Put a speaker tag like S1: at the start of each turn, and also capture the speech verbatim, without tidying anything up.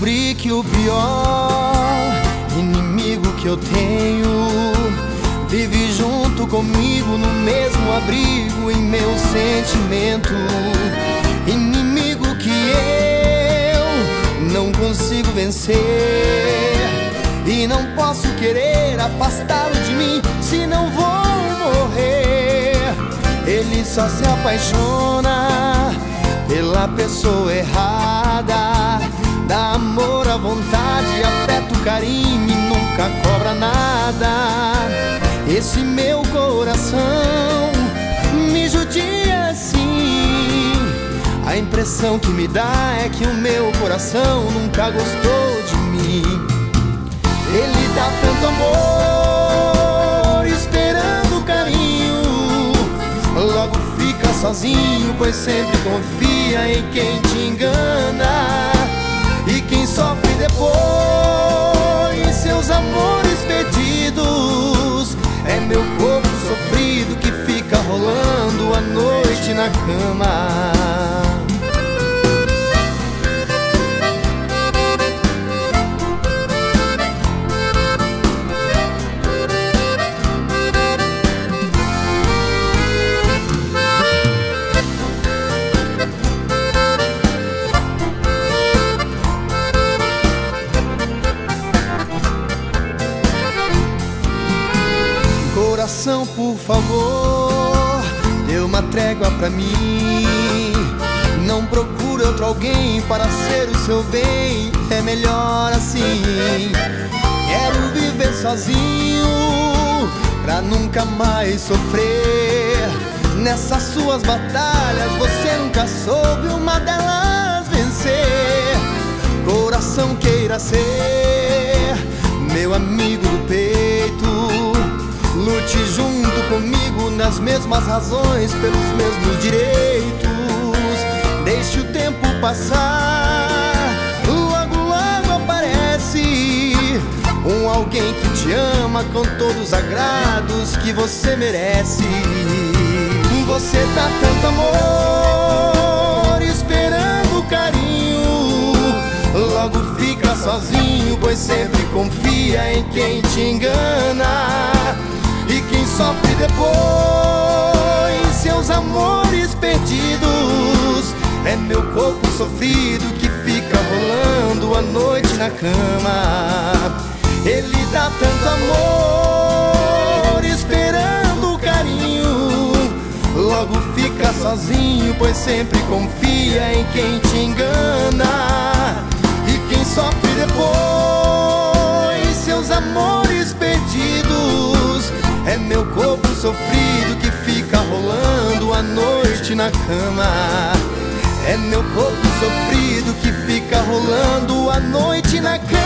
S1: descobri que o pior inimigo que eu tenho vive junto comigo no mesmo abrigo, em meu sentimento. Inimigo que eu não consigo vencer, e não posso querer afastá-lo de mim, senão vou morrer. Ele só se apaixona pela pessoa errada, dá amor à vontade, afeto, carinho e nunca cobra nada. Esse meu coração me judia assim. A impressão que me dá é que o meu coração nunca gostou de mim. Ele dá tanto amor esperando carinho, logo fica sozinho, pois sempre confia em quem te engana. E quem sofre depois seus amores perdidos é meu corpo sofrido que fica rolando a noite na cama. Coração, por favor, dê uma trégua pra mim. Não procure outro alguém para ser o seu bem, é melhor assim. Quero viver sozinho pra nunca mais sofrer. Nessas suas batalhas você nunca soube uma delas vencer. Coração, queira ser meu amigo do peito, lute junto comigo nas mesmas razões, pelos mesmos direitos. Deixe o tempo passar, logo logo aparece um alguém que te ama com todos os agrados que você merece. Você dá tanto amor esperando carinho, logo fica sozinho, pois sempre confia em quem te engana. E quem sofre depois seus amores perdidos é meu corpo sofrido que fica rolando a noite na cama. Ele dá tanto amor esperando carinho, logo fica sozinho, pois sempre confia em quem te engana. E quem sofre depois seus amores perdidos é meu corpo sofrido que fica rolando a noite na cama. É meu corpo sofrido que fica rolando a noite na cama.